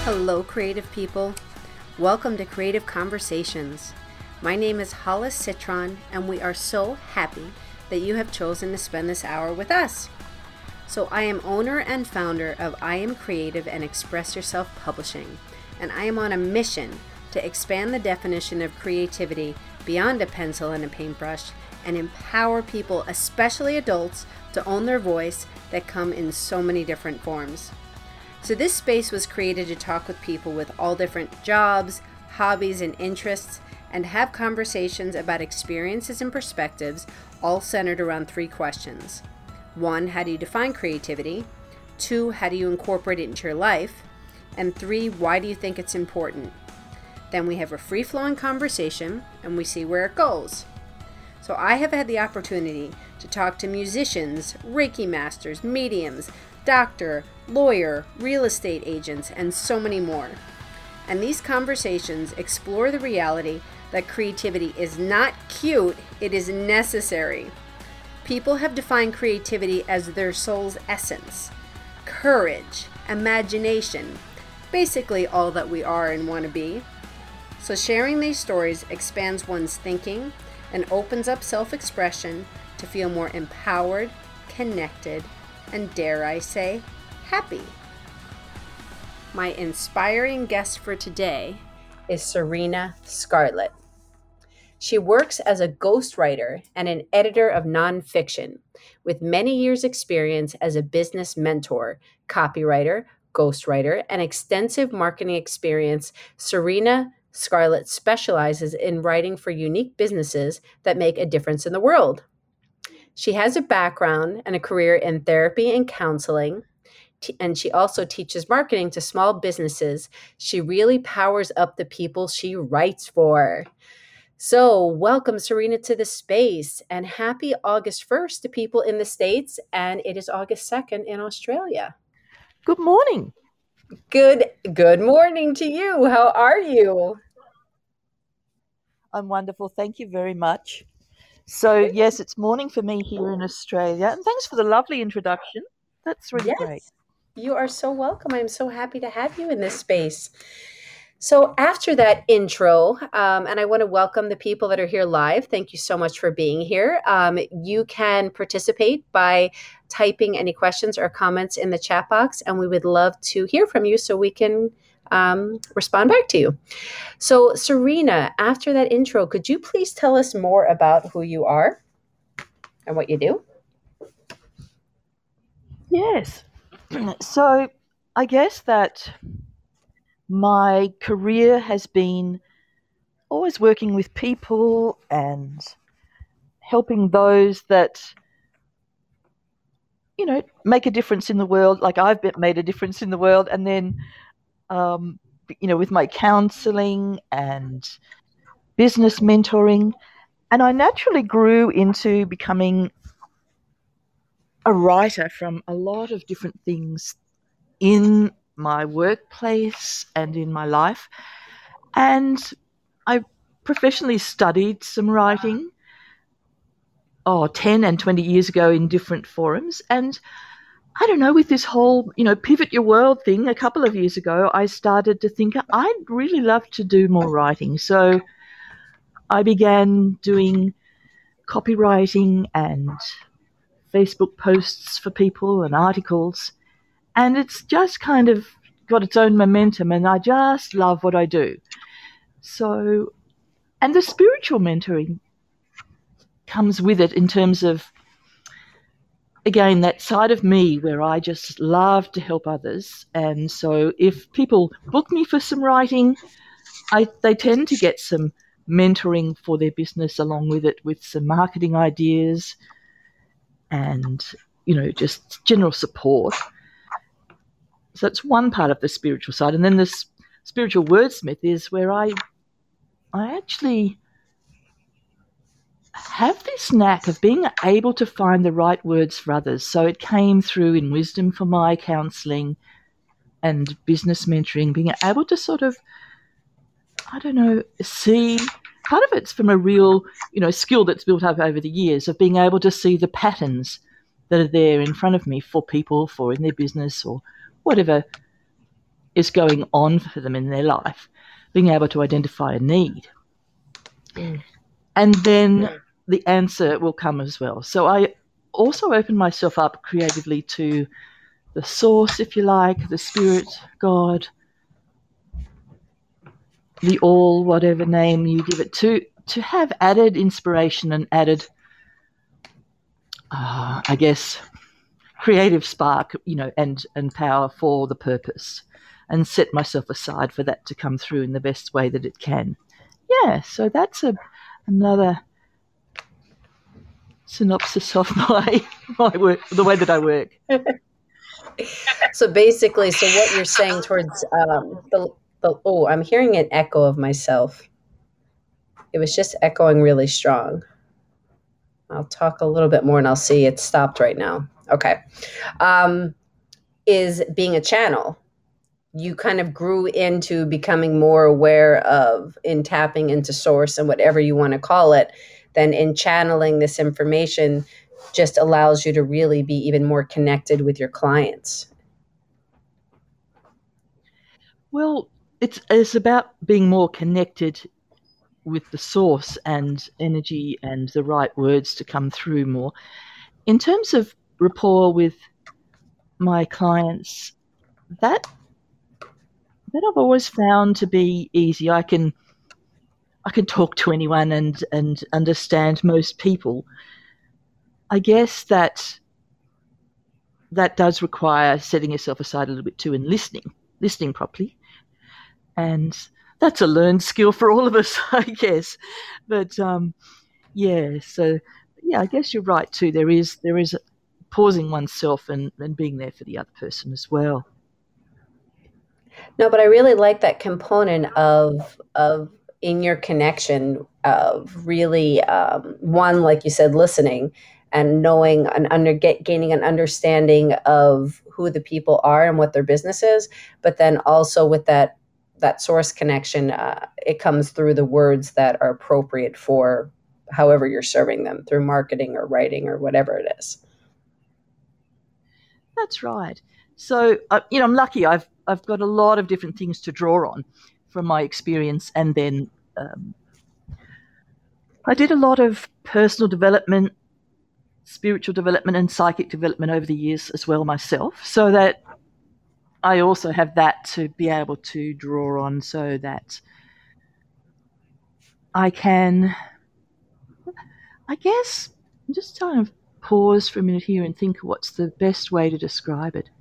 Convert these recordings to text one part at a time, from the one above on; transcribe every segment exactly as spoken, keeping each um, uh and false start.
Hello, creative people. Welcome to Creative Conversations. My name is Hollis Citron, and we are so happy that you have chosen to spend this hour with us. So I am owner and founder of I Am Creative and Express Yourself Publishing, and I am on a mission to expand the definition of creativity beyond a pencil and a paintbrush and empower people, especially adults, to own their voice that come in so many different forms. So this space was created to talk with people with all different jobs, hobbies, and interests, and have conversations about experiences and perspectives, all centered around three questions. One, how do you define creativity? Two, how do you incorporate it into your life? And three, why do you think it's important? Then we have a free-flowing conversation, and we see where it goes. So I have had the opportunity to talk to musicians, Reiki masters, mediums, doctor, lawyer, real estate agents, and so many more. And these conversations explore the reality that creativity is not cute, it is necessary. People have defined creativity as their soul's essence, courage, imagination, basically all that we are and want to be. So sharing these stories expands one's thinking and opens up self-expression to feel more empowered, connected, and dare I say, happy. My inspiring guest for today is Serena Scarlett. She works as a ghostwriter and an editor of nonfiction with many years' experience as a business mentor, copywriter, ghostwriter, and extensive marketing experience. Serena Scarlett specializes in writing for unique businesses that make a difference in the world. She has a background and a career in therapy and counseling, t- and she also teaches marketing to small businesses. She really powers up the people she writes for. So welcome, Serena, to the space, and happy August first to people in the States, and it is August second in Australia. Good morning. Good, good morning to you. How are you? I'm wonderful. Thank you very much. So, yes, it's morning for me here in Australia. And thanks for the lovely introduction. That's really Yes, great. you are so welcome. I'm so happy to have you in this space. So after that intro, um, and I want to welcome the people that are here live. Thank you so much for being here. Um, you can participate by typing any questions or comments in the chat box, and we would love to hear from you so we can um, respond back to you. So Serena, after that intro, could you please tell us more about who you are and what you do? Yes. So, I guess that my career has been always working with people and helping those that, you know, make a difference in the world, like I've been- made a difference in the world. And then, um, you know, with my counseling and business mentoring. And I naturally grew into becoming a writer from a lot of different things in my workplace and in my life. And I professionally studied some writing, oh, ten and twenty years ago in different forums. And I don't know, with this whole, you know, pivot your world thing a couple of years ago, I started to think I'd really love to do more writing. So I began doing copywriting and Facebook posts for people and articles. And it's just kind of got its own momentum, and I just love what I do. So, and the spiritual mentoring comes with it in terms of, again, that side of me where I just love to help others. And so if people book me for some writing, I, they tend to get some mentoring for their business along with it, with some marketing ideas and, you know, just general support. So it's one part of the spiritual side. And then this spiritual wordsmith is where I I actually have this knack of being able to find the right words for others. So it came through in wisdom for my counselling and business mentoring, being able to sort of, I don't know, see, part of it's from a real, you know, skill that's built up over the years of being able to see the patterns that are there in front of me for people, for in their business or whatever is going on for them in their life, being able to identify a need. Mm. And then yeah. the answer will come as well. So I also open myself up creatively to the source, if you like, the spirit, God, the all, whatever name you give it, to, to have added inspiration and added, uh, I guess, creative spark, you know, and, and power for the purpose, and set myself aside for that to come through in the best way that it can. Yeah, so that's a another synopsis of my my work, the way that I work. So basically, so what you're saying towards um, the the oh, I'm hearing an echo of myself. It was just echoing really strong. I'll talk a little bit more and I'll see it's stopped right now. Okay. Um, is being a channel. You kind of grew into becoming more aware of, in tapping into source and whatever you want to call it, then in channeling this information just allows you to really be even more connected with your clients. Well, it's it's about being more connected with the source and energy and the right words to come through more. In terms of rapport with my clients, that that I've always found to be easy. I can I can talk to anyone and, and understand most people. I guess that that does require setting yourself aside a little bit too and listening, listening properly. And that's a learned skill for all of us, I guess. But um, yeah, so yeah, I guess you're right too. There is there is pausing oneself and, and being there for the other person as well. No, but I really like that component of of in your connection of really um, one, like you said, listening and knowing and under get, gaining an understanding of who the people are and what their business is, but then also with that that source connection, uh, it comes through the words that are appropriate for however you're serving them through marketing or writing or whatever it is. That's right. So, uh, you know, I'm lucky. I've I've got a lot of different things to draw on from my experience, and then um, I did a lot of personal development, spiritual development, and psychic development over the years as well myself, so that I also have that to be able to draw on, so that I can, I guess, just kind of pause for a minute here and think what's the best way to describe it.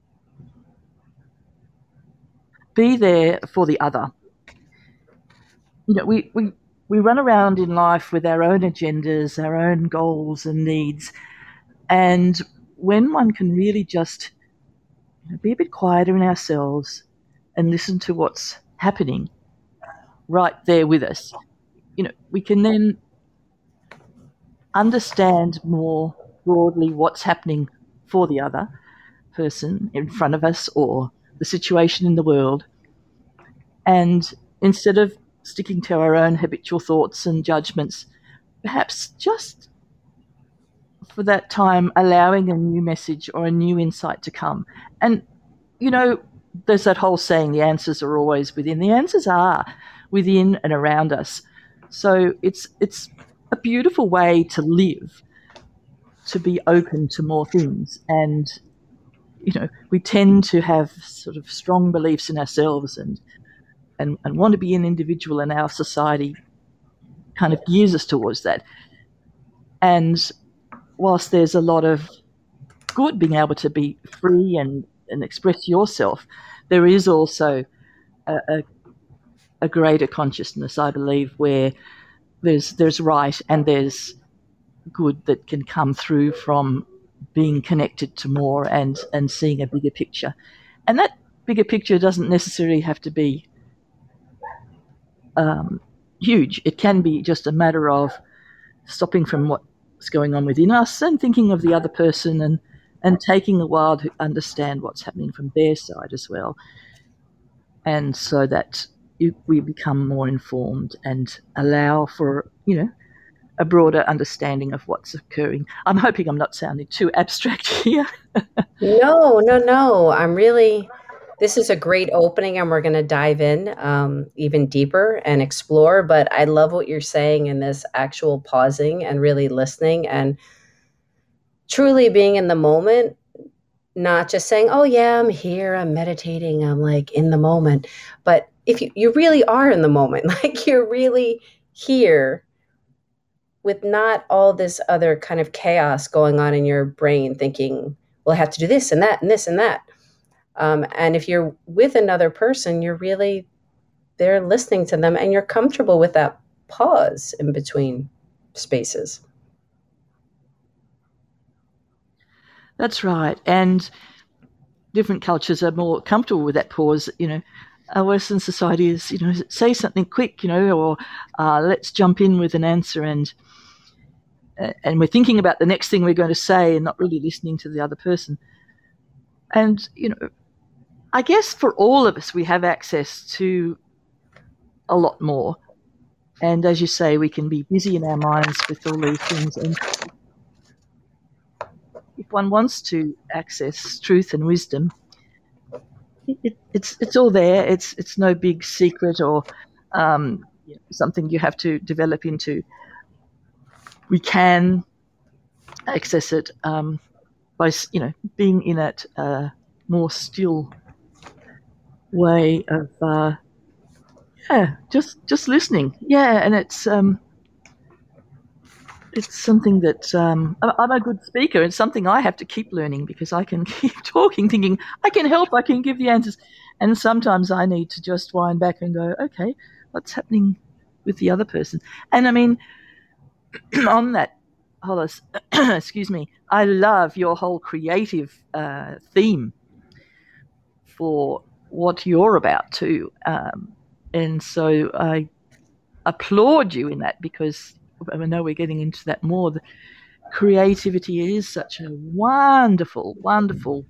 Be there for the other. You know, we, we, we run around in life with our own agendas, our own goals and needs. And when one can really just, you know, be a bit quieter in ourselves and listen to what's happening right there with us, you know, we can then understand more broadly what's happening for the other person in front of us or the situation in the world. And instead of sticking to our own habitual thoughts and judgments, perhaps just for that time allowing a new message or a new insight to come. And, you know, there's that whole saying, the answers are always within. The answers are within and around us. So it's it's a beautiful way to live, to be open to more things. And, you know, we tend to have sort of strong beliefs in ourselves and and, and want to be an individual, and our society kind of gears us towards that. And whilst there's a lot of good being able to be free and, and express yourself, there is also a, a, a greater consciousness, I believe, where there's there's right and there's good that can come through from being connected to more and, and seeing a bigger picture. And that bigger picture doesn't necessarily have to be um, huge. It can be just a matter of stopping from what's going on within us and thinking of the other person and, and taking a while to understand what's happening from their side as well. And so that you, we become more informed and allow for, you know, a broader understanding of what's occurring. I'm hoping I'm not sounding too abstract here. No, no, no. I'm really, this is a great opening, and we're going to dive in um, even deeper and explore. But I love what you're saying in this actual pausing and really listening and truly being in the moment, not just saying, oh, yeah, I'm here, I'm meditating, I'm like in the moment. But if you, you really are in the moment, like you're really here with not all this other kind of chaos going on in your brain, thinking, well, I have to do this and that and this and that. Um, and if you're with another person, you're really there listening to them, and you're comfortable with that pause in between spaces. That's right. And different cultures are more comfortable with that pause. You know, our Western society is, you know, say something quick, you know, or uh, let's jump in with an answer, and and we're thinking about the next thing we're going to say and not really listening to the other person. And, you know, I guess for all of us, we have access to a lot more. And as you say, we can be busy in our minds with all these things. And if one wants to access truth and wisdom, it, it's it's all there. It's it's no big secret or um, you know, something you have to develop into. We can access it um, by, you know, being in that uh, more still way of uh, yeah, just just listening. Yeah, and it's um, it's something that um, I'm a good speaker. It's something I have to keep learning, because I can keep talking, thinking I can help, I can give the answers, and sometimes I need to just wind back and go, okay, what's happening with the other person? And I mean, on that, Hollis, excuse me, I love your whole creative uh, theme for what you're about too, um, and so I applaud you in that, because I know we're getting into that more. The creativity is such a wonderful, wonderful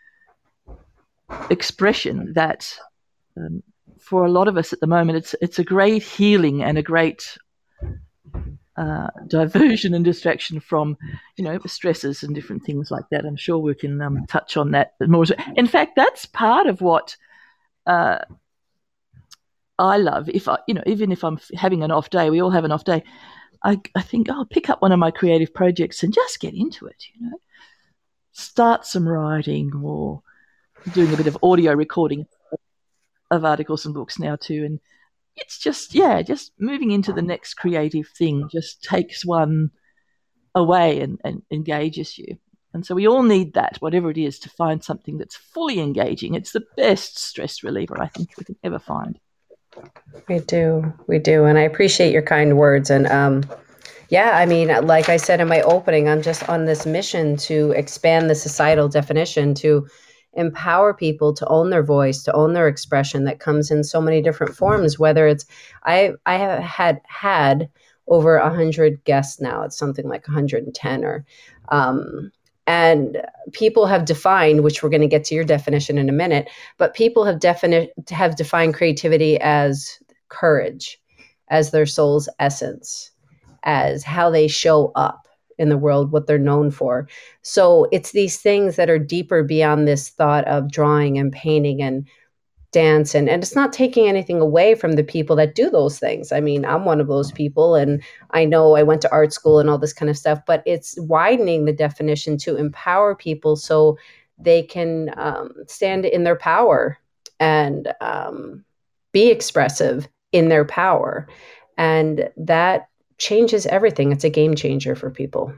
expression that um, for a lot of us at the moment, it's it's a great healing and a great uh, diversion and distraction from, you know, stresses and different things like that. I'm sure we can um, touch on that more. In fact, that's part of what uh, I love. If I, you know, even if I'm having an off day, we all have an off day. I, I think, oh, pick up one of my creative projects and just get into it. You know, start some writing, or doing a bit of audio recording of articles and books now too, and it's just, yeah, just moving into the next creative thing just takes one away and, and engages you. And so we all need that, whatever it is, to find something that's fully engaging. It's the best stress reliever I think we can ever find. We do, we do, and I appreciate your kind words. And um, yeah, I mean, like I said in my opening, I'm just on this mission to expand the societal definition, to empower people to own their voice, to own their expression that comes in so many different forms. Whether it's, I I have had had over a hundred guests now. It's something like one hundred ten, or um, and people have defined, which we're going to get to your definition in a minute, but people have defini- have defined creativity as courage, as their soul's essence, as how they show up in the world, what they're known for. So it's these things that are deeper beyond this thought of drawing and painting and dance. And, and it's not taking anything away from the people that do those things. I mean, I'm one of those people, and I know I went to art school and all this kind of stuff, but it's widening the definition to empower people so they can um, stand in their power and um, be expressive in their power. And that changes everything. It's a game changer for people.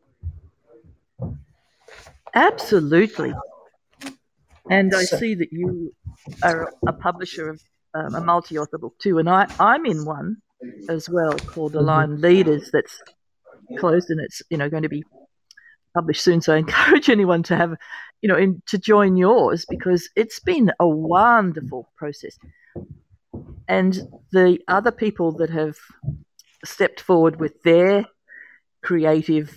Absolutely. And I so, see that you are a publisher of um, a multi-author book too, and I, I'm in one as well called Aligned mm-hmm. Leaders, that's closed, and it's, you know, going to be published soon. So I encourage anyone to have, you know, in, to join yours, because it's been a wonderful process. And the other people that have stepped forward with their creative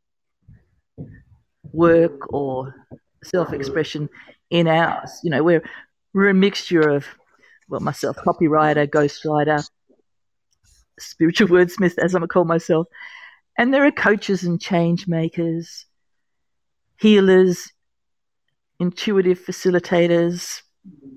work or self-expression in ours, you know, we're we're a mixture of, well, myself, copywriter, ghostwriter, spiritual wordsmith, as I'm going to call myself, and there are coaches and change makers, healers, intuitive facilitators,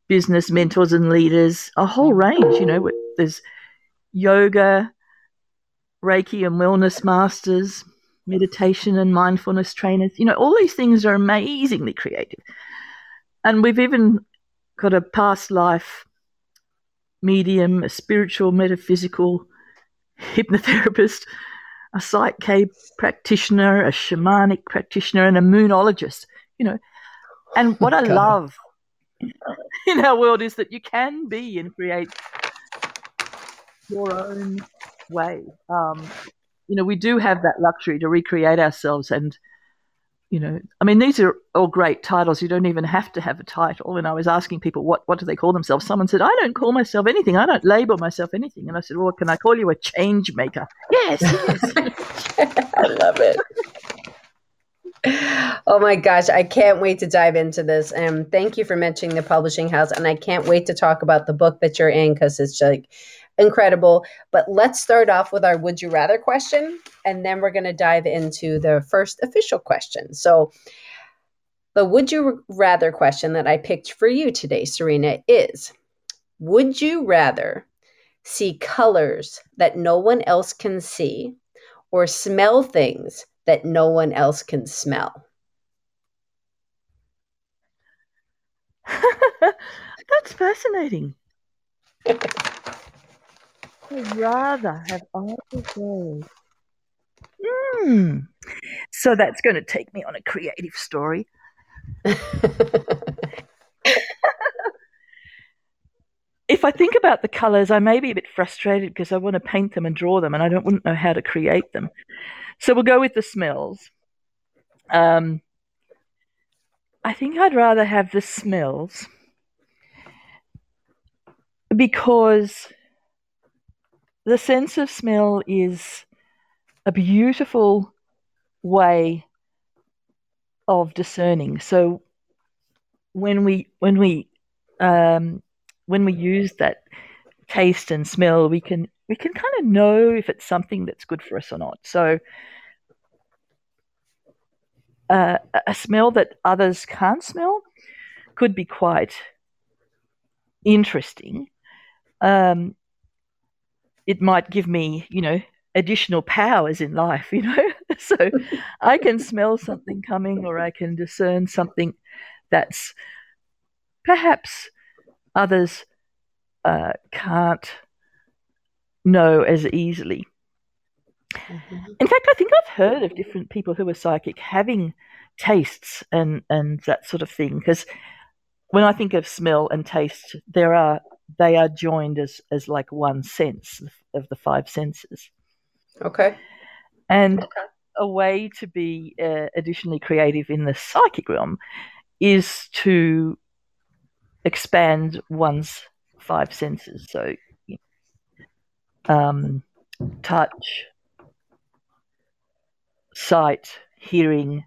business mentors and leaders, a whole range. You know, there's yoga, Reiki and wellness masters, meditation and mindfulness trainers. You know, all these things are amazingly creative. And we've even got a past life medium, a spiritual, metaphysical hypnotherapist, a Psych K practitioner, a shamanic practitioner, and a moonologist. You know, and what oh, I God. love in our world is that you can be and create your own way. Um, you know, we do have that luxury to recreate ourselves, and you know, I mean, these are all great titles. You don't even have to have a title. And I was asking people, what what do they call themselves? Someone said, I don't call myself anything. I don't label myself anything. And I said, well, can I call you a change maker? Yes, yes. I love it. Oh my gosh, I can't wait to dive into this. And um, thank you for mentioning the publishing house. And I can't wait to talk about the book that you're in, because it's like incredible. But let's start off with our would you rather question, and then we're going to dive into the first official question. So the would you rather question that I picked for you today, Serena, is, would you rather see colors that no one else can see, or smell things that no one else can smell? That's fascinating. I'd rather have eyes of those. Mm. So that's going to take me on a creative story. If I think about the colours, I may be a bit frustrated because I want to paint them and draw them, and I don't wouldn't know how to create them. So we'll go with the smells. Um, I think I'd rather have the smells, because the sense of smell is a beautiful way of discerning. So when we when we um, when we use that taste and smell, we can we can kind of know if it's something that's good for us or not. So uh, a smell that others can't smell could be quite interesting. Um, it might give me, you know, additional powers in life, you know. So I can smell something coming, or I can discern something that's perhaps others uh, can't know as easily. Mm-hmm. In fact, I think I've heard of different people who are psychic having tastes and, and that sort of thing, because when I think of smell and taste, there are they are joined as, as like one sense of the five senses. Okay. And okay. a way to be uh, additionally creative in the psychic realm is to expand one's five senses. So um, touch, sight, hearing,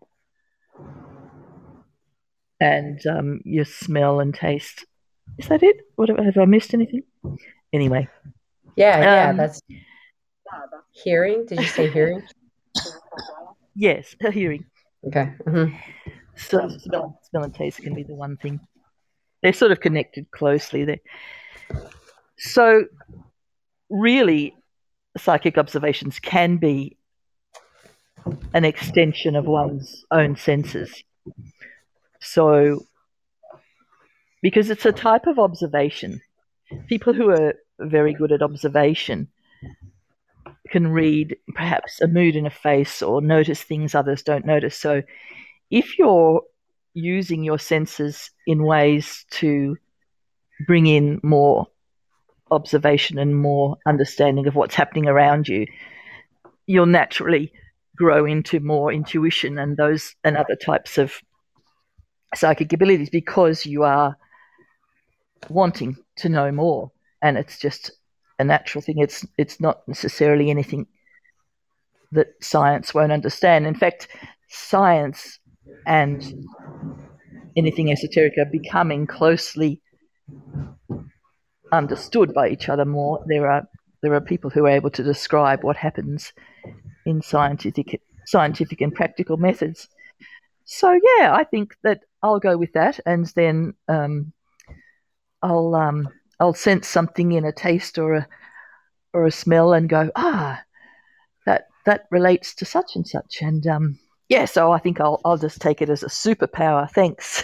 and um, your smell and taste. Is that it? What have I missed anything? Anyway. Yeah, yeah, um, that's hearing. Did you say hearing? Yes, hearing. Okay. Mm-hmm. So smell, smell and taste can be the one thing. They're sort of connected closely there. So really, psychic observations can be an extension of one's own senses. So, because it's a type of observation, people who are very good at observation can read perhaps a mood in a face or notice things others don't notice. So if you're using your senses in ways to bring in more observation and more understanding of what's happening around you, you'll naturally grow into more intuition and those and other types of psychic abilities, because you are wanting to know more, and it's just a natural thing. It's it's not necessarily anything that science won't understand. In fact, science and anything esoteric are becoming closely understood by each other more. There are there are people who are able to describe what happens in scientific scientific and practical methods. So yeah, I think that I'll go with that, and then um, I'll um I'll sense something in a taste or a or a smell and go, ah, that that relates to such and such. And um yeah, so I think I'll I'll just take it as a superpower. Thanks.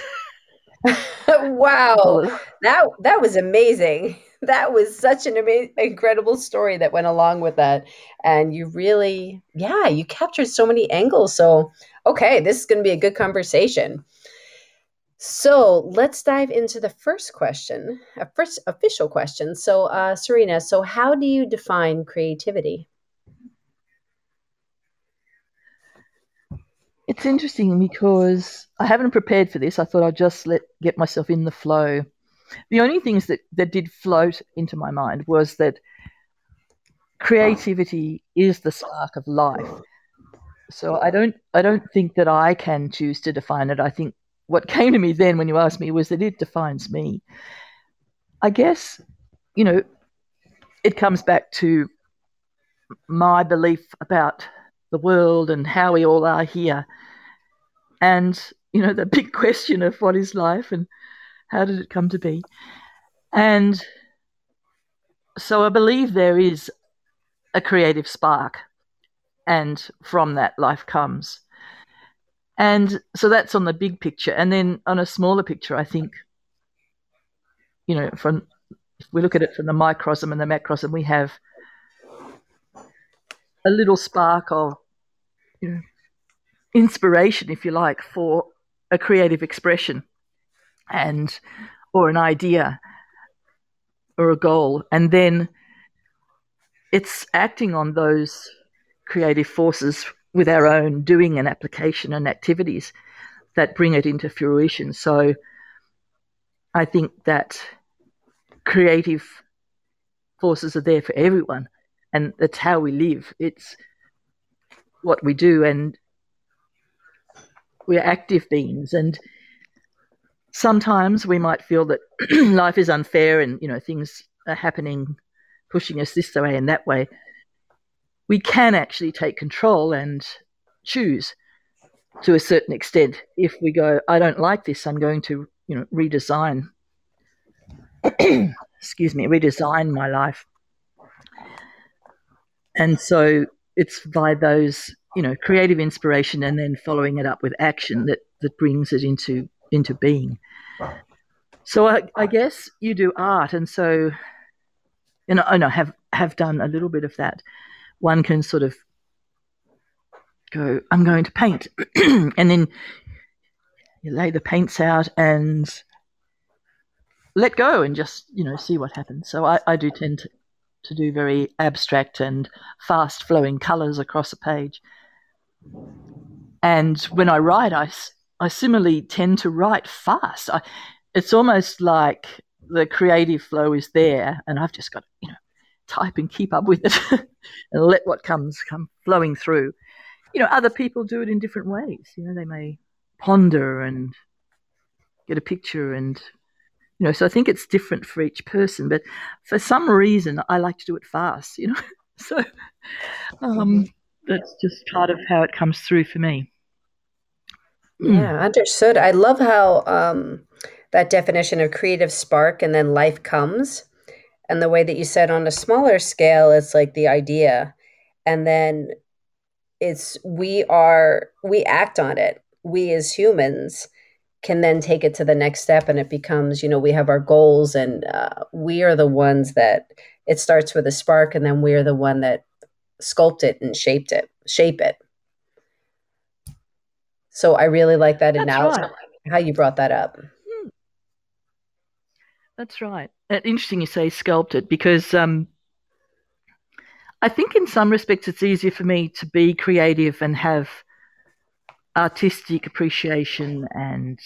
Wow, that that was amazing. That was such an amazing, incredible story that went along with that. And you really, yeah, you captured so many angles. So, okay, this is going to be a good conversation. So let's dive into the first question, a first official question. So, uh, Serena, so how do you define creativity? It's interesting because I haven't prepared for this. I thought I'd just let get myself in the flow. The only things that, that did float into my mind was that creativity is the spark of life. So I don't I don't think that I can choose to define it. I think what came to me then when you asked me was that it defines me. I guess, you know, it comes back to my belief about the world and how we all are here. And, you know, the big question of what is life and how did it come to be? And so I believe there is a creative spark, and from that life comes. And so that's on the big picture. And then on a smaller picture, I think, you know, from if we look at it from the microcosm and the macrocosm, we have a little spark of, you know, inspiration, if you like, for a creative expression and or an idea or a goal. And then it's acting on those creative forces with our own doing and application and activities that bring it into fruition. So I think that creative forces are there for everyone, and that's how we live. It's what we do, and we're active beings. And sometimes we might feel that life is unfair and, you know, things are happening, pushing us this way and that way. We can actually take control and choose to a certain extent. If we go, I don't like this, I'm going to, you know, redesign, excuse me, redesign my life. And so it's by those, you know, creative inspiration and then following it up with action that, that brings it into, into being. So I, I guess you do art. And so, you know, I know, have, have done a little bit of that. One can sort of go, I'm going to paint. And then you lay the paints out and let go and just, you know, see what happens. So I, I do tend to, to do very abstract and fast flowing colours across a page. And when I write, I, I similarly tend to write fast. I, it's almost like the creative flow is there and I've just got to, you know, type and keep up with it and let what comes come flowing through. You know, other people do it in different ways. You know, they may ponder and get a picture and, you know, so I think it's different for each person. But for some reason, I like to do it fast, you know. So um, that's just part of how it comes through for me. Yeah, understood. I love how um, that definition of creative spark and then life comes. And the way that you said on a smaller scale, it's like the idea. And then it's we are, we act on it. We as humans can then take it to the next step and it becomes, you know, we have our goals and uh, we are the ones that it starts with a spark and then we are the one that sculpt it and shaped it, shape it. So I really like that That's analogy, right. how you brought that up. That's right. Interesting you say sculpted because um, I think in some respects it's easier for me to be creative and have artistic appreciation and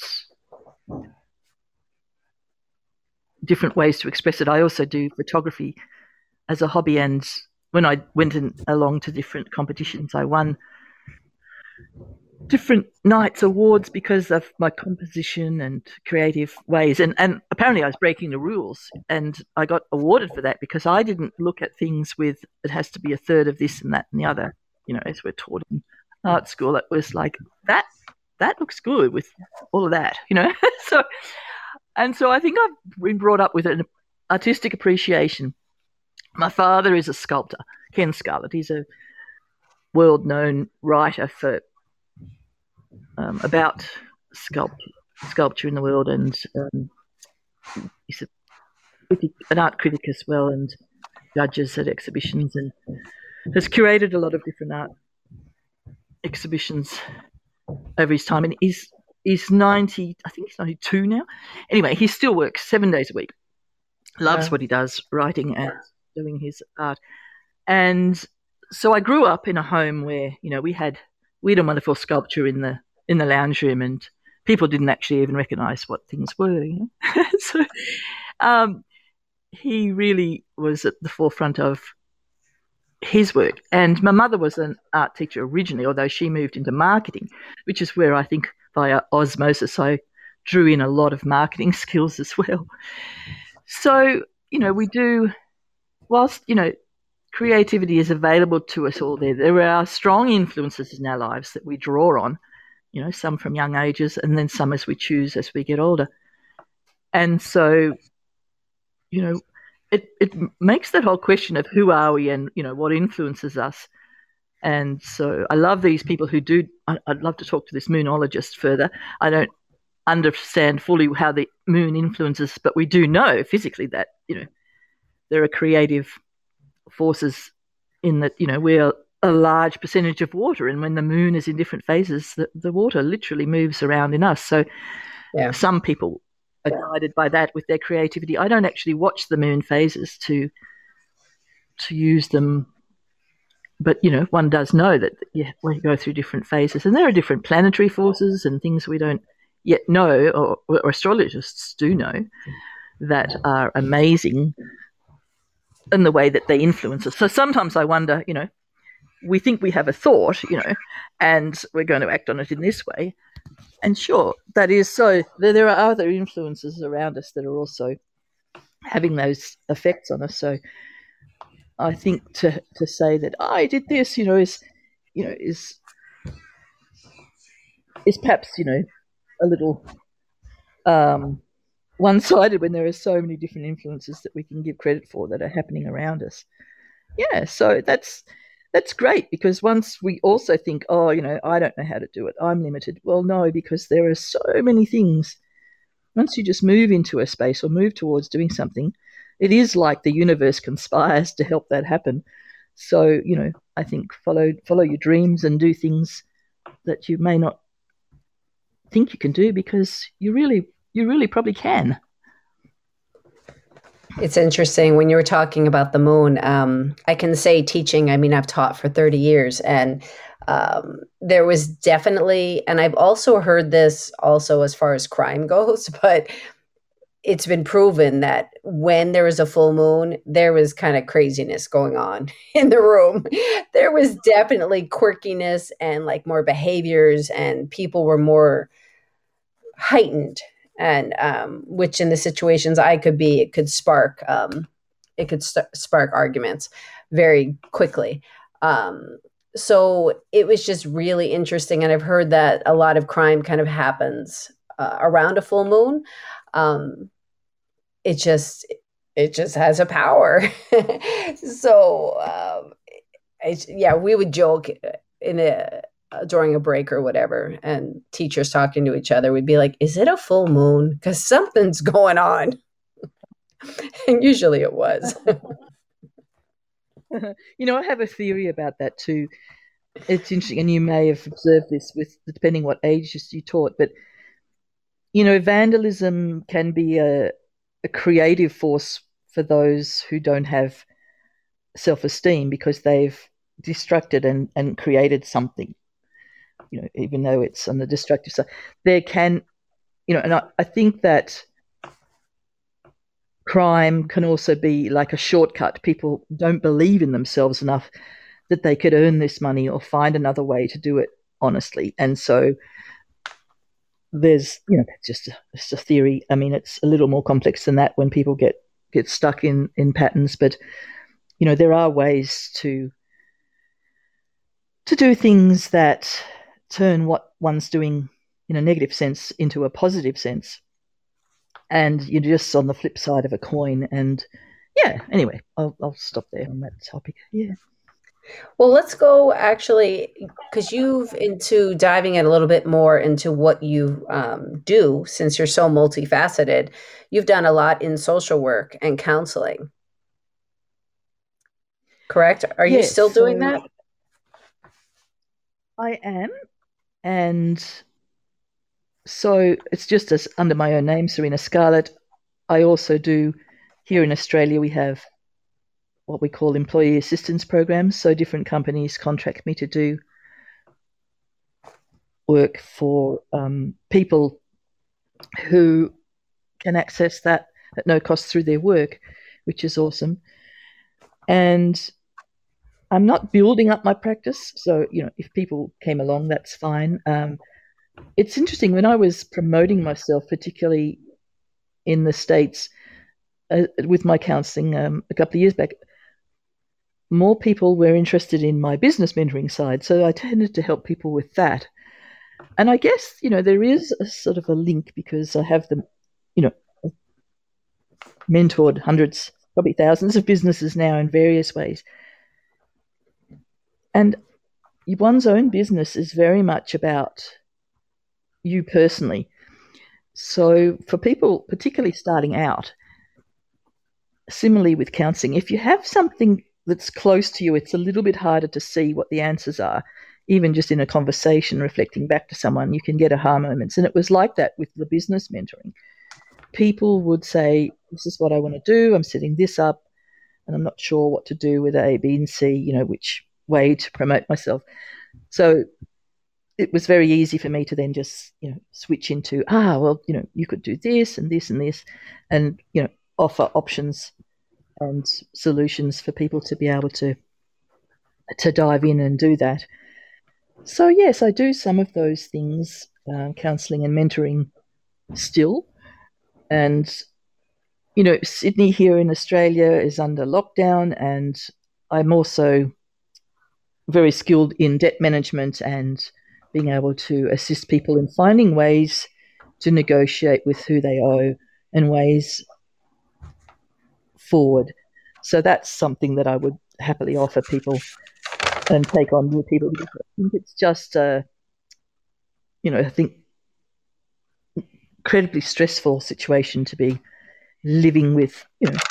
different ways to express it. I also do photography as a hobby, and when I went in, along to different competitions, I won different nights awards because of my composition and creative ways. And, and apparently I was breaking the rules and I got awarded for that because I didn't look at things with it has to be a third of this and that and the other, you know, as we're taught in art school. It was like, that that looks good with all of that, you know. So And so I think I've been brought up with an artistic appreciation. My father is a sculptor, Ken Scarlett. He's a world-known writer for um, about sculpt, sculpture in the world, and um, he's a, an art critic as well, and judges at exhibitions, and has curated a lot of different art exhibitions over his time. And he's he's ninety, I think he's ninety-two now. Anyway, he still works seven days a week. Loves yeah. what he does, writing and doing his art. And so I grew up in a home where, you know, we had we had a wonderful sculpture in the in the lounge room, and people didn't actually even recognise what things were. You know? so um, he really was at the forefront of his work. And my mother was an art teacher originally, although she moved into marketing, which is where I think via osmosis I drew in a lot of marketing skills as well. So, you know, we do, whilst, you know, creativity is available to us all there, there are strong influences in our lives that we draw on, you know, some from young ages and then some as we choose as we get older. And so, you know, it, it makes that whole question of who are we and, you know, what influences us. And so I love these people who do, I, I'd love to talk to this moonologist further. I don't understand fully how the moon influences, but we do know physically that, you know, there are creative forces in that, you know, we're a large percentage of water, and when the moon is in different phases, the, the water literally moves around in us. So yeah. some people are guided by that with their creativity. I don't actually watch the moon phases to to use them, but, you know, one does know that yeah, we go through different phases, and there are different planetary forces and things we don't yet know, or, or astrologists do know, that are amazing in the way that they influence us. So sometimes I wonder, you know, we think we have a thought, you know, and we're going to act on it in this way. And sure, that is so. There, there are other influences around us that are also having those effects on us. So I think to to say that oh, I did this, you know, is, you know, is is perhaps, you know, a little um, one-sided when there are so many different influences that we can give credit for that are happening around us. Yeah, so that's that's great, because once we also think, oh, you know, I don't know how to do it, I'm limited. Well, no, because there are so many things. Once you just move into a space or move towards doing something, it is like the universe conspires to help that happen. So, you know, I think follow follow your dreams and do things that you may not think you can do, because you really you really probably can. It's interesting when you were talking about the moon. Um, I can say teaching, I mean, I've taught for thirty years, and um, there was definitely, and I've also heard this also as far as crime goes, but it's been proven that when there was a full moon, there was kind of craziness going on in the room. There was definitely quirkiness and like more behaviors, and people were more heightened. And um, which in the situations I could be, it could spark, um, it could st- spark arguments very quickly. Um, so it was just really interesting. And I've heard that a lot of crime kind of happens uh, around a full moon. Um, it just, it just has a power. so um, it's, yeah, we would joke in a, Uh, during a break or whatever, and teachers talking to each other, we'd be like, is it a full moon? Because something's going on. And usually it was. You know, I have a theory about that too. It's interesting, and you may have observed this with depending what ages you taught, but, you know, vandalism can be a, a creative force for those who don't have self-esteem, because they've destructed and, and created something. You know, even though it's on the destructive side, there can, you know, and I, I think that crime can also be like a shortcut. People don't believe in themselves enough that they could earn this money or find another way to do it honestly. And so there's, you know, it's just a, it's a theory. I mean, it's a little more complex than that when people get, get stuck in, in patterns. But, you know, there are ways to to do things that turn what one's doing in a negative sense into a positive sense. and you're just on the flip side of a coin. And yeah, anyway, I'll, I'll stop there on that topic. Yeah. Well, let's go actually, because you've into diving in a little bit more into what you um, do since you're so multifaceted. You've done a lot in social work and counseling, correct? Are you Yes, still doing so that? I am. And so it's just as under my own name, Serena Scarlett. I also do, here in Australia, we have what we call employee assistance programs. So different companies contract me to do work for um, people who can access that at no cost through their work, which is awesome. And I'm not building up my practice. So, you know, if people came along, that's fine. Um, it's interesting, when I was promoting myself, particularly in the States, uh, with my counseling um, a couple of years back, more people were interested in my business mentoring side. So I tended to help people with that. And I guess, you know, there is a sort of a link, because I have them, you know, mentored hundreds, probably thousands of businesses now in various ways. And one's own business is very much about you personally. So for people, particularly starting out, similarly with counseling, if you have something that's close to you, it's a little bit harder to see what the answers are. Even just in a conversation, reflecting back to someone, you can get aha moments. And it was like that with the business mentoring. People would say, this is what I want to do. I'm setting this up, and I'm not sure what to do with A, B, and C, you know, which way to promote myself. So it was very easy for me to then just, you know, switch into, ah, well, you know, you could do this and this and this, and, you know, offer options and solutions for people to be able to to dive in and do that. So yes, I do some of those things, uh, counselling and mentoring still. And, you know, Sydney here in Australia is under lockdown, and I'm also very skilled in debt management and being able to assist people in finding ways to negotiate with who they owe and ways forward. So that's something that I would happily offer people and take on new people. I think it's just, uh, you know, I think incredibly stressful situation to be living with, you know,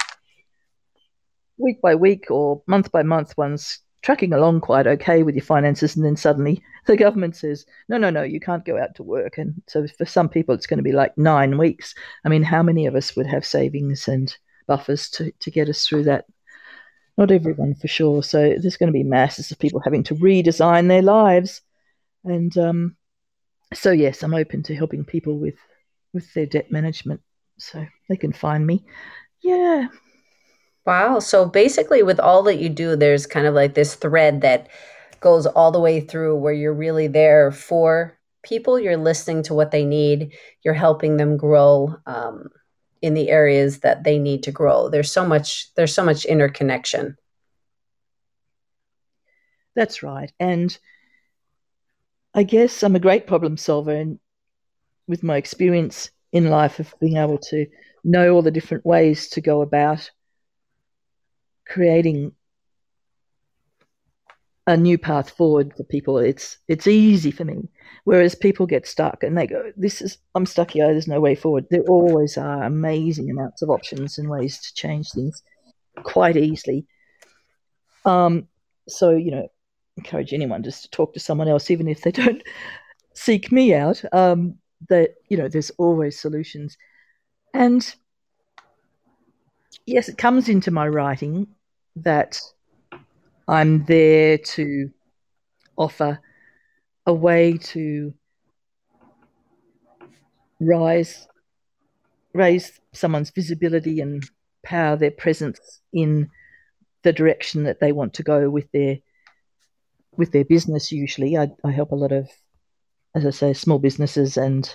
week by week or month by month, one's tracking along quite okay with your finances, and then suddenly the government says, no, no, no, you can't go out to work. And so for some people, it's going to be like nine weeks. I mean, how many of us would have savings and buffers to, to get us through that? Not everyone, for sure. So there's going to be masses of people having to redesign their lives. And um, so, yes, I'm open to helping people with, with their debt management, so they can find me. Yeah. Wow. So basically, with all that you do, there's kind of like this thread that goes all the way through, where you're really there for people, you're listening to what they need, you're helping them grow um, in the areas that they need to grow. There's so much, there's so much interconnection. That's right. And I guess I'm a great problem solver, and with my experience in life of being able to know all the different ways to go about creating a new path forward for people, it's it's easy for me. Whereas people get stuck and they go, this is, I'm stuck here, there's no way forward. There always are amazing amounts of options and ways to change things quite easily. Um, so, you know, encourage anyone just to talk to someone else, even if they don't seek me out, um, that, you know, there's always solutions. And yes, it comes into my writing that I'm there to offer a way to rise, raise someone's visibility and power their presence in the direction that they want to go with their with their business. Usually, I, I help a lot of, as I say, small businesses and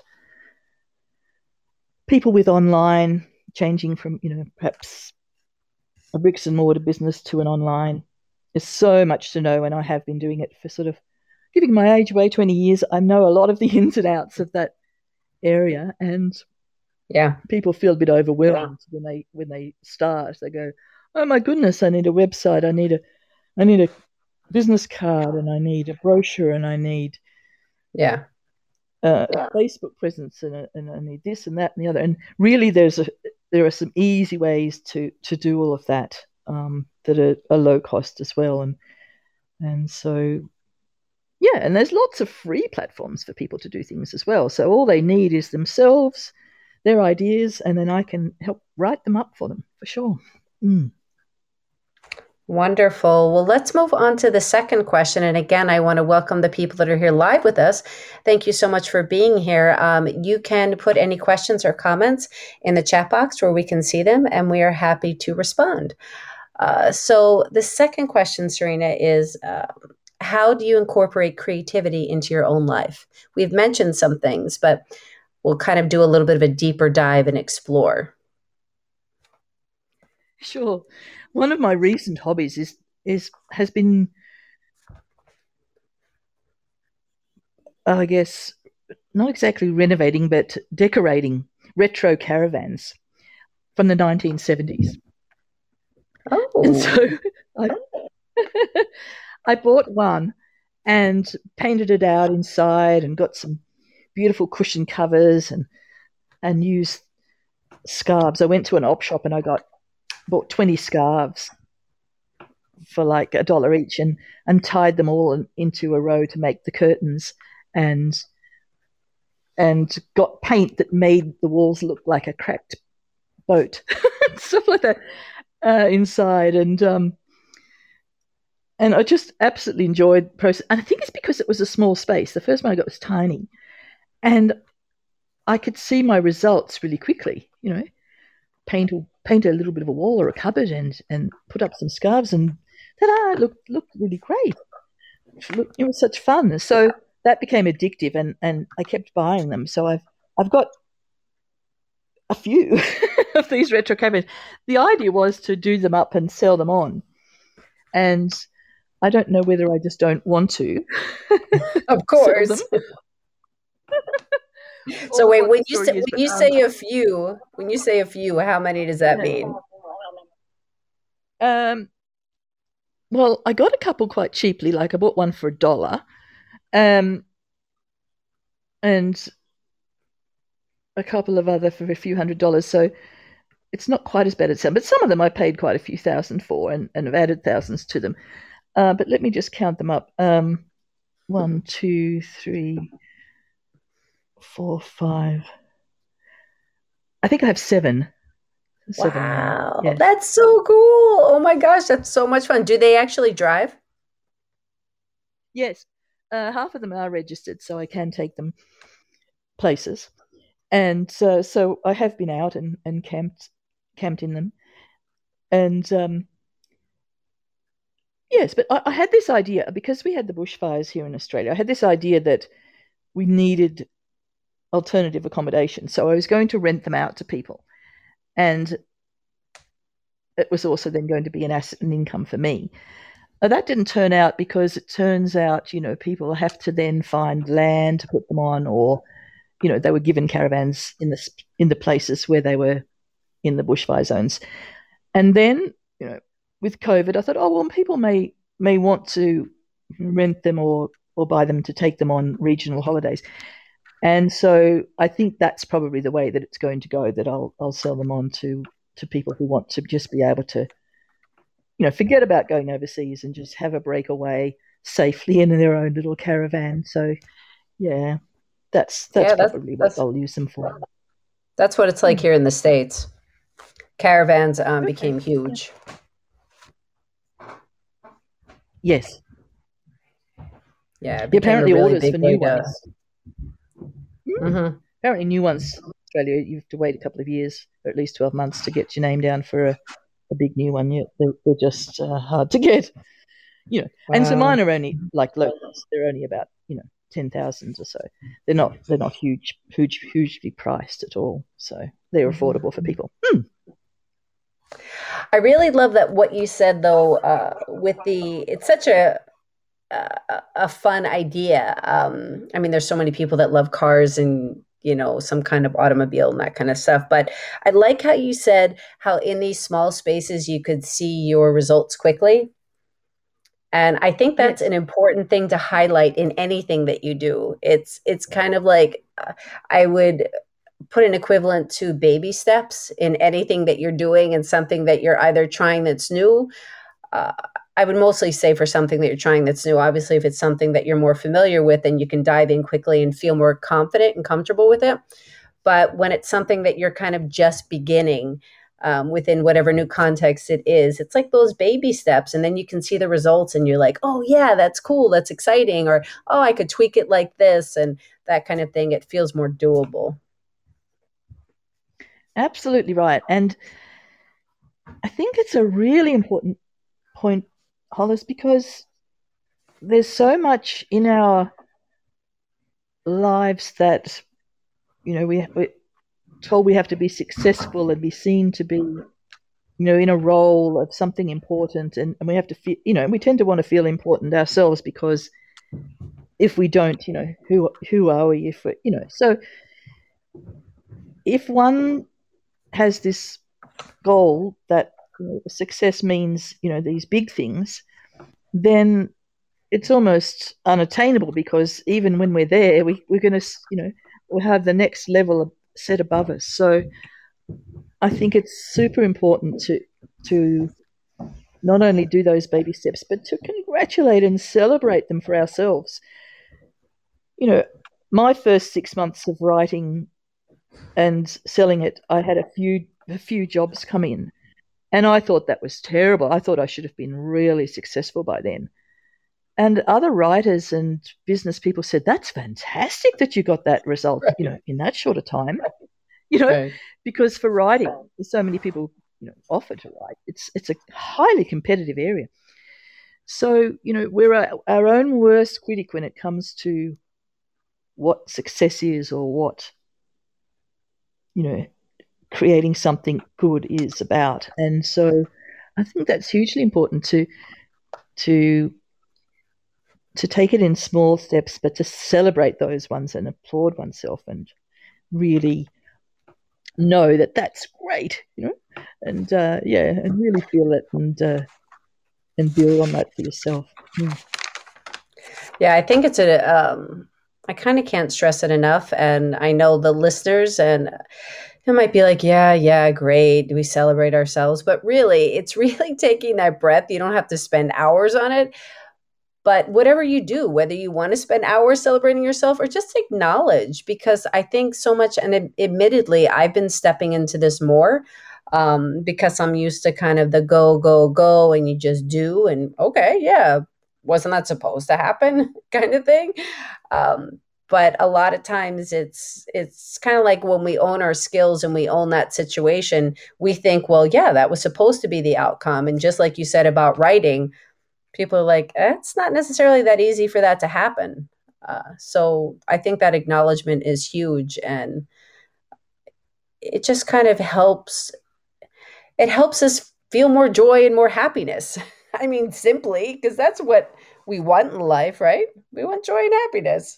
people with online, changing from, you know, perhaps a bricks and mortar business to an online. There's so much to know, and I have been doing it for sort of, giving my age away, twenty years. I know a lot of the ins and outs of that area, and Yeah. People feel a bit overwhelmed yeah. when they when they start. They go, "Oh my goodness, I need a website. I need a I need a business card, and I need a brochure, and I need yeah, uh, yeah. a Facebook presence, and, a, and I need this and that and the other." And really, there's a there are some easy ways to to do all of that um, that are, are low cost as well, and and so. Yeah, and there's lots of free platforms for people to do things as well. So all they need is themselves, their ideas, and then I can help write them up for them, for sure. Mm. Wonderful. Well, let's move on to the second question. And again, I want to welcome the people that are here live with us. Thank you so much for being here. Um, you can put any questions or comments in the chat box where we can see them, and we are happy to respond. Uh, so the second question, Serena, is uh, how do you incorporate creativity into your own life? We've mentioned some things, but we'll kind of do a little bit of a deeper dive and explore. Sure. One of my recent hobbies is is has been, I guess, not exactly renovating, but decorating retro caravans from the nineteen seventies. Oh. And so I, I bought one and painted it out inside and got some beautiful cushion covers and and used scarves. I went to an op shop and I got bought twenty scarves for like a dollar each and and tied them all in, into a row to make the curtains and and got paint that made the walls look like a cracked boat, stuff like that uh, inside, and um, and I just absolutely enjoyed the process. And I think it's because it was a small space. The first one I got was tiny, and I could see my results really quickly. You know, paint paint a little bit of a wall or a cupboard, and and put up some scarves, and ta-da! It looked looked really great. It was such fun. So that became addictive, and, and I kept buying them. So I've I've got a few of these retro cabinets. The idea was to do them up and sell them on, and I don't know whether I just don't want to. Of course. So wait, when you say, when you say a few, when you say a few, how many does that mean? Um. Well, I got a couple quite cheaply. Like I bought one for a dollar, um, and a couple of other for a few hundred dollars. So it's not quite as bad as some, but some of them I paid quite a few thousand for, and, and have added thousands to them. Uh, but let me just count them up. Um, one, two, three, four, five. I think I have seven. seven wow, yeah. That's so cool. Oh my gosh, that's so much fun. Do they actually drive? Yes. Uh, half of them are registered, so I can take them places. And uh, so I have been out and, and camped camped in them. And um, yes, but I, I had this idea, because we had the bushfires here in Australia, I had this idea that we needed alternative accommodation. So I was going to rent them out to people. And it was also then going to be an asset and income for me. Now, that didn't turn out, because it turns out, you know, people have to then find land to put them on, or, you know, they were given caravans in the in the places where they were in the bushfire zones. And then, you know, with COVID, I thought, oh, well, people may may want to rent them or or buy them to take them on regional holidays. And so I think that's probably the way that it's going to go, that I'll I'll sell them on to, to people who want to just be able to, you know, forget about going overseas and just have a breakaway safely in their own little caravan. So, yeah, that's that's, yeah, that's probably that's, what I'll use them for. That's what it's like here in the States. Caravans um, okay. became huge. Yes. Yeah. Apparently, really orders for new to... ones. Mm-hmm. Apparently, new ones in Australia, you have to wait a couple of years, or at least twelve months, to get your name down for a, a big new one. Yeah, they're, they're just uh, hard to get. You know, wow. And so mine are only like locals. They're only about, you know, ten thousand or so. They're not they're not huge, huge, hugely priced at all. So they're affordable for people. Hmm. I really love that what you said, though, uh, with the, it's such a, a, a fun idea. Um, I mean, there's so many people that love cars and you know, some kind of automobile and that kind of stuff. But I like how you said how in these small spaces you could see your results quickly. And I think that's Yes. an important thing to highlight in anything that you do. It's it's kind of like uh, I would put an equivalent to baby steps in anything that you're doing and something that you're either trying that's new. Uh, I would mostly say for something that you're trying that's new. Obviously, if it's something that you're more familiar with, then you can dive in quickly and feel more confident and comfortable with it. But when it's something that you're kind of just beginning, um, within whatever new context it is, it's like those baby steps. And then you can see the results and you're like, oh, yeah, that's cool. That's exciting. Or, oh, I could tweak it like this and that kind of thing. It feels more doable. Absolutely right. And I think it's a really important point, Hollis, because there's so much in our lives that, you know, we, we're told we have to be successful and be seen to be, you know, in a role of something important. And, and we have to feel, you know, we tend to want to feel important ourselves because if we don't, you know, who who are we if we, you know, so if one has this goal that, you know, success means, you know, these big things, then it's almost unattainable because even when we're there, we, we're going to, you know, we'll have the next level set above us. So I think it's super important to to not only do those baby steps, but to congratulate and celebrate them for ourselves. You know, my first six months of writing and selling it, I had a few a few jobs come in, and I thought that was terrible. I thought I should have been really successful by then. And other writers and business people said, that's fantastic that you got that result, right, you know, in that short a time, you know, right, because for writing, there's so many people, you know, offer to write. It's it's a highly competitive area. So, you know, we're our, our own worst critic when it comes to what success is or what, you know, creating something good is about. And so I think that's hugely important to to to take it in small steps, but to celebrate those ones and applaud oneself and really know that that's great, you know, and uh, yeah, and really feel it and uh, and build on that for yourself. Mm. Yeah, I think it's a. Um, I kind of can't stress it enough, and I know the listeners and it might be like, yeah, yeah, great. We celebrate ourselves, but really, it's really taking that breath. You don't have to spend hours on it. But whatever you do, whether you want to spend hours celebrating yourself or just acknowledge, because I think so much, and ad- admittedly, I've been stepping into this more um, because I'm used to kind of the go, go, go, and you just do. And okay, yeah, wasn't that supposed to happen kind of thing? Um, but a lot of times it's it's kind of like when we own our skills and we own that situation, we think, well, yeah, that was supposed to be the outcome. And just like you said about writing, people are like, eh, it's not necessarily that easy for that to happen. Uh, so I think that acknowledgement is huge, and it just kind of helps. It helps us feel more joy and more happiness. I mean, simply because that's what we want in life, right? We want joy and happiness.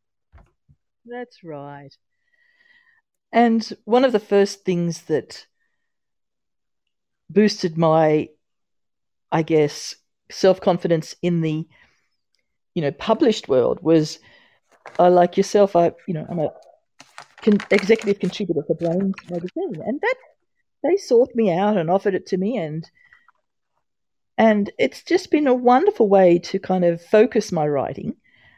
That's right. And one of the first things that boosted my, I guess, self-confidence in the, you know, published world was, I uh, like yourself, I, you know, I'm a con- executive contributor for Brains magazine, and that they sought me out and offered it to me, and and it's just been a wonderful way to kind of focus my writing,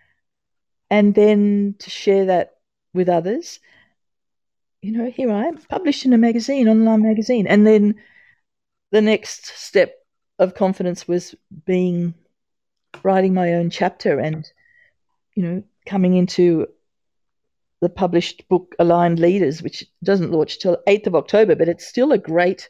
and then to share that with others. You know, here I am, published in a magazine, online magazine, and then the next step of confidence was being writing my own chapter and, you know, coming into the published book Aligned Leaders, which doesn't launch till eighth of October, but it's still a great,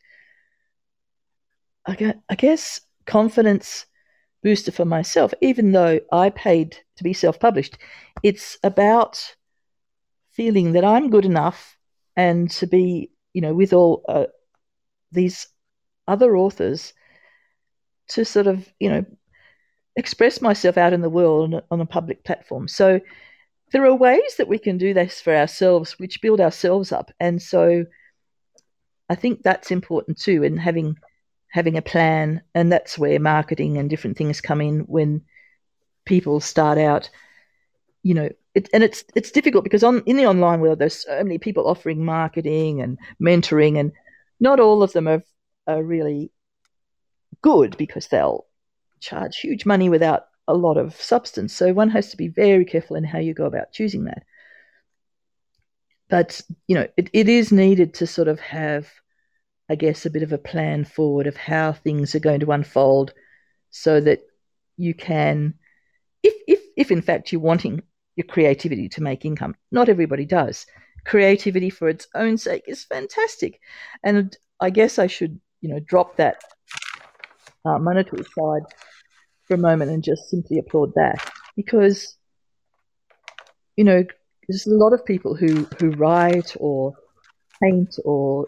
I guess, confidence booster for myself, even though I paid to be self-published. It's about feeling that I'm good enough and to be, you know, with all uh, these other authors to sort of, you know, express myself out in the world on a, on a public platform. So there are ways that we can do this for ourselves, which build ourselves up. And so I think that's important too, and having having a plan. And that's where marketing and different things come in when people start out, you know, it, and it's it's difficult because on in the online world, there's so many people offering marketing and mentoring, and not all of them are, are really good because they'll charge huge money without a lot of substance. So one has to be very careful in how you go about choosing that. But, you know, it, it is needed to sort of have, I guess, a bit of a plan forward of how things are going to unfold so that you can, if, if, if in fact you're wanting your creativity to make income, not everybody does. Creativity for its own sake is fantastic. And I guess I should, you know, drop that uh, monetary side for a moment and just simply applaud that, because, you know, there's a lot of people who, who write or paint or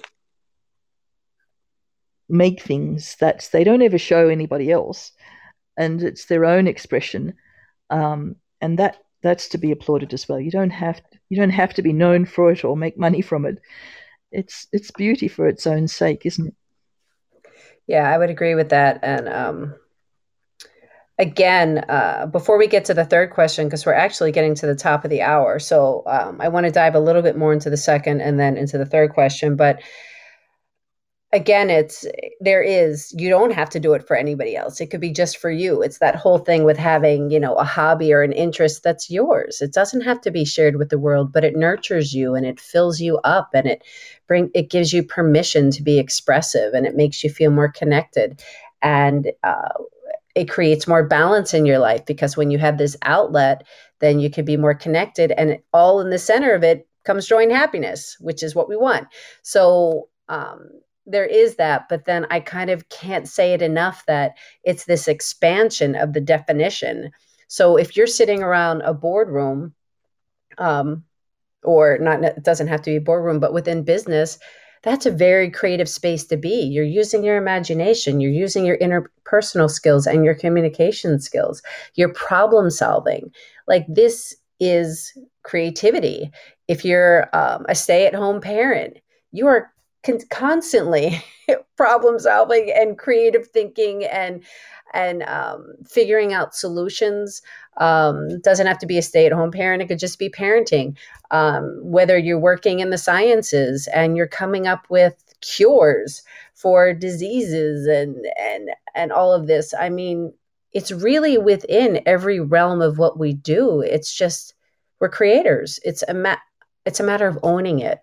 make things that they don't ever show anybody else, and it's their own expression, um, and that that's to be applauded as well. You don't have to, you don't have to be known for it or make money from it. It's it's beauty for its own sake, isn't it? Yeah, I would agree with that. And um, again, uh, before we get to the third question, because we're actually getting to the top of the hour, so um, I want to dive a little bit more into the second and then into the third question. But again, it's there is you don't have to do it for anybody else. It could be just for you. It's that whole thing with having, you know, a hobby or an interest that's yours. It doesn't have to be shared with the world, but it nurtures you and it fills you up, and it bring it gives you permission to be expressive, and it makes you feel more connected, and uh, it creates more balance in your life, because when you have this outlet, then you can be more connected, and all in the center of it comes joy and happiness, which is what we want. So um, there is that, but then I kind of can't say it enough that it's this expansion of the definition. So if you're sitting around a boardroom, um, or not, it doesn't have to be a boardroom, but within business, that's a very creative space to be. You're using your imagination, you're using your interpersonal skills and your communication skills, your problem solving. Like, this is creativity. If you're um, a stay-at-home parent, you are con- constantly problem solving and creative thinking and and um, figuring out solutions. Um, doesn't have to be a stay-at-home parent. It could just be parenting. Um, whether you're working in the sciences and you're coming up with cures for diseases and and and all of this. I mean, it's really within every realm of what we do. It's just we're creators. It's a ma- it's a matter of owning it.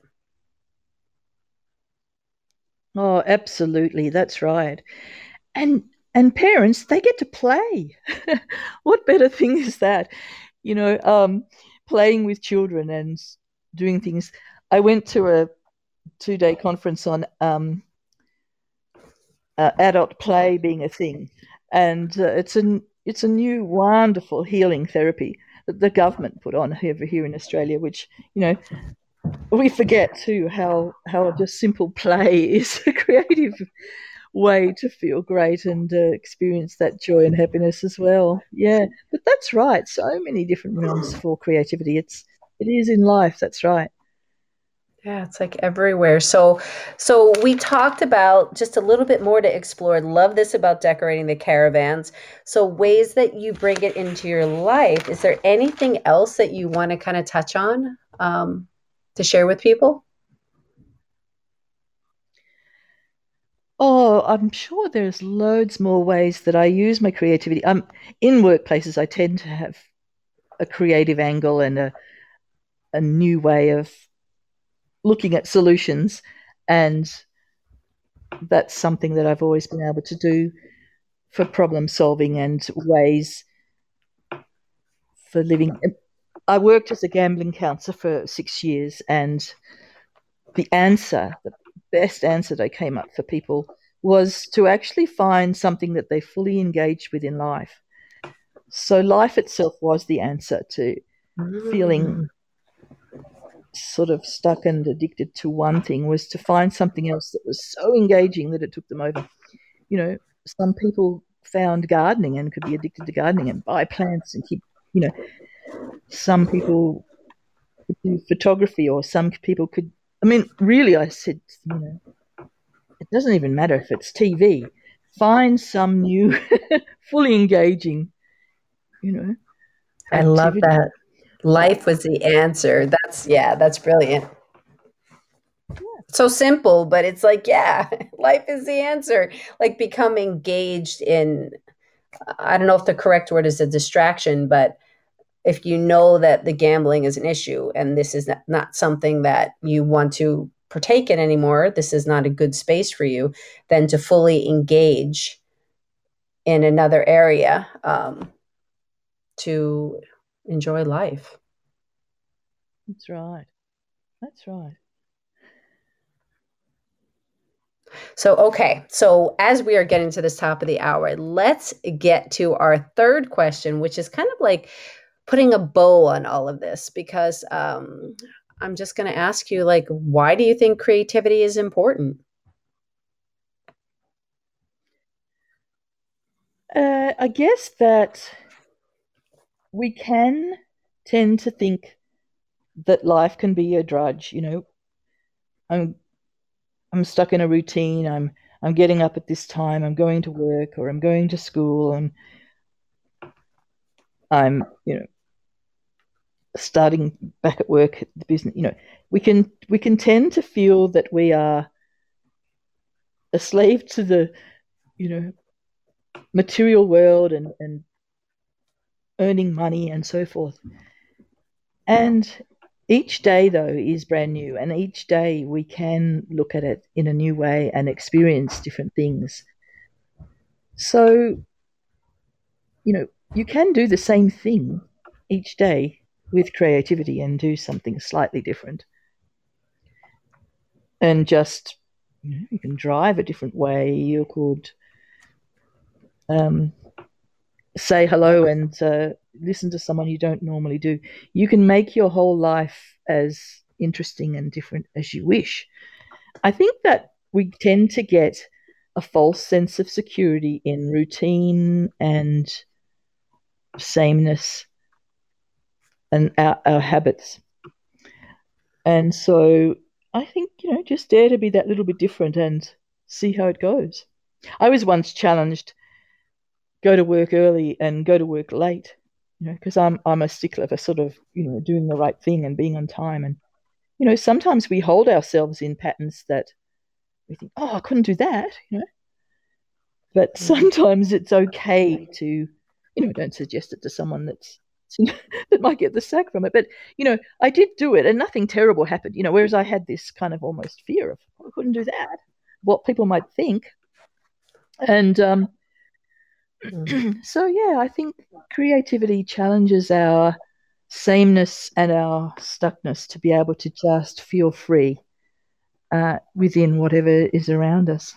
Oh, absolutely, that's right. And and parents, they get to play. What better thing is that? You know, um, playing with children and doing things. I went to a two-day conference on um, uh, adult play being a thing, and uh, it's a it's a new wonderful healing therapy that the government put on over here in Australia, which, you know, we forget too how how just simple play is a creative way to feel great and uh, experience that joy and happiness as well. Yeah, but that's right. So many different realms for creativity. It's it is in life. That's right. Yeah, it's like everywhere. So, so we talked about just a little bit more to explore. Love this about decorating the caravans. So, ways that you bring it into your life. Is there anything else that you want to kind of touch on um, to share with people? Oh, I'm sure there's loads more ways that I use my creativity. Um, in workplaces, I tend to have a creative angle and a, a new way of looking at solutions, and that's something that I've always been able to do for problem solving and ways for living. I worked as a gambling counselor for six years, and the answer, the best answer that came up for people was to actually find something that they fully engaged with in life. So life itself was the answer to feeling Mm. sort of stuck and addicted to one thing, was to find something else that was so engaging that it took them over. You know, some people found gardening and could be addicted to gardening and buy plants and keep, you know, some people could do photography, or some people could. I mean, really, I said, you know, it doesn't even matter if it's T V. Find some new, fully engaging, you know, I love activity. that. Life was the answer. That's, yeah, that's brilliant. So simple, but it's like, yeah, life is the answer. Like become engaged in, I don't know if the correct word is a distraction, but if you know that the gambling is an issue and this is not, not something that you want to partake in anymore, this is not a good space for you, then to fully engage in another area um, to enjoy life. That's right. That's right. So, okay. So as we are getting to this top of the hour, let's get to our third question, which is kind of like putting a bow on all of this, because um, I'm just going to ask you, like, why do you think creativity is important? Uh, I guess that we can tend to think that life can be a drudge. You know, I'm I'm stuck in a routine. I'm I'm getting up at this time. I'm going to work, or I'm going to school, and I'm you know starting back at work at the business. You know, we can we can tend to feel that we are a slave to the you know material world, and and earning money and so forth. And each day, though, is brand new, and each day we can look at it in a new way and experience different things. So, you know, you can do the same thing each day with creativity and do something slightly different. And just, you know, you can drive a different way. You could um, say hello and uh, listen to someone you don't normally do. You can make your whole life as interesting and different as you wish. I think that we tend to get a false sense of security in routine and sameness and our, our habits. And so I think, you know, just dare to be that little bit different and see how it goes. I was once challenged, go to work early and go to work late, you know, because I'm I'm a stickler for sort of, you know, doing the right thing and being on time. And, you know, sometimes we hold ourselves in patterns that we think, oh, I couldn't do that, you know. But sometimes it's okay to, you know, don't suggest it to someone that's that might get the sack from it. But, you know, I did do it and nothing terrible happened, you know, whereas I had this kind of almost fear of, oh, I couldn't do that, what people might think. And um, so, yeah, I think creativity challenges our sameness and our stuckness to be able to just feel free uh, within whatever is around us.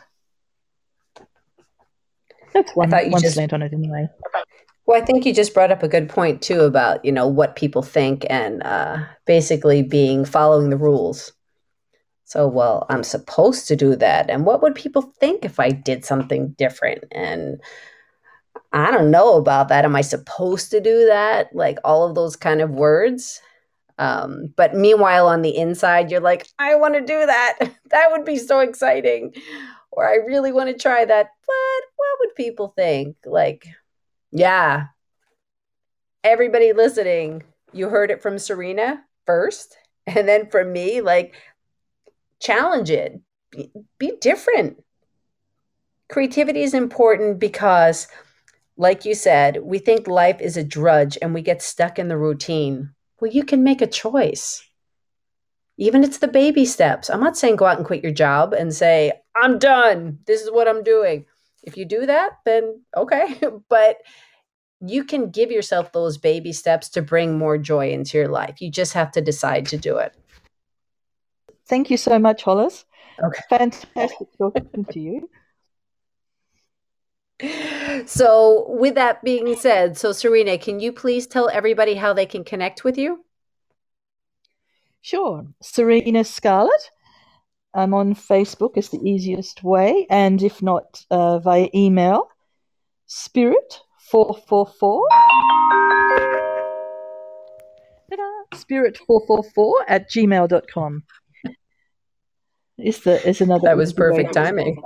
That's one, one just, slant on it anyway. Well, I think you just brought up a good point too about, you know, what people think and uh, basically being following the rules. So, well, I'm supposed to do that. And what would people think if I did something different? And I don't know about that. Am I supposed to do that? Like all of those kind of words. Um, but meanwhile, on the inside, you're like, I want to do that. That would be so exciting. Or I really want to try that. But what would people think? Like, yeah. Everybody listening, you heard it from Serena first. And then from me, like, challenge it. Be, be different. Creativity is important because, like you said, we think life is a drudge and we get stuck in the routine. Well, you can make a choice. Even it's the baby steps. I'm not saying go out and quit your job and say, I'm done. This is what I'm doing. If you do that, then okay. But you can give yourself those baby steps to bring more joy into your life. You just have to decide to do it. Thank you so much, Hollis. Okay. Fantastic talking to you. So with that being said, so Serena, can you please tell everybody how they can connect with you? Sure. Serena Scarlett. I'm on Facebook as the easiest way. And if not, uh, via email, spirit four four four. Ta-da! spirit four four four at gmail dot com. Is the is another. That was perfect timing.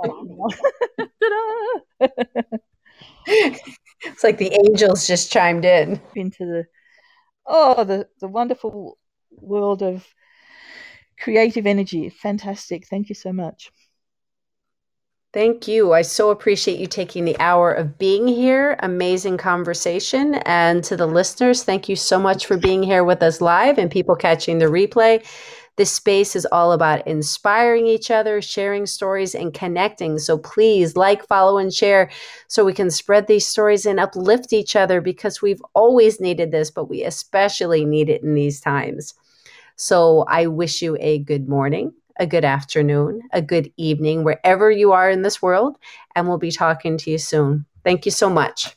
It's like the angels just chimed in into the oh the the wonderful world of creative energy. Fantastic. Thank you so much. Thank you. I so appreciate you taking the hour of being here. Amazing conversation. And to the listeners, thank you so much for being here with us live and people catching the replay. This space is all about inspiring each other, sharing stories, and connecting. So please like, follow, and share so we can spread these stories and uplift each other, because we've always needed this, but we especially need it in these times. So I wish you a good morning, a good afternoon, a good evening, wherever you are in this world, and we'll be talking to you soon. Thank you so much.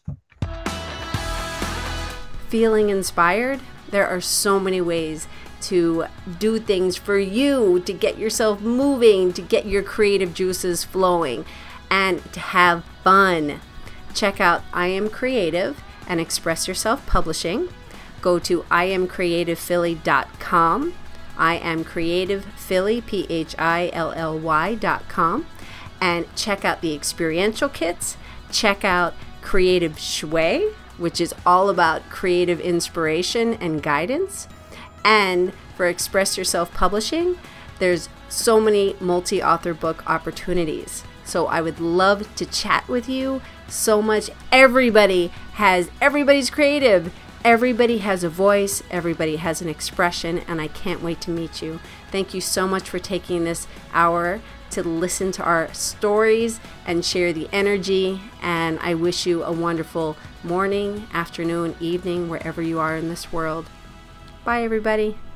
Feeling inspired? There are so many ways to do things for you, to get yourself moving, to get your creative juices flowing, and to have fun. Check out I Am Creative and Express Yourself Publishing. Go to I am creative philly dot com. I am Creative Philly, P H I L L Y dot com, and check out the experiential kits. Check out Creative Shui, which is all about creative inspiration and guidance. And for Express Yourself Publishing, there's so many multi-author book opportunities. So I would love to chat with you so much. Everybody has, everybody's creative. Everybody has a voice, everybody has an expression, and I can't wait to meet you. Thank you so much for taking this hour to listen to our stories and share the energy, and I wish you a wonderful morning, afternoon, evening, wherever you are in this world. Bye, everybody.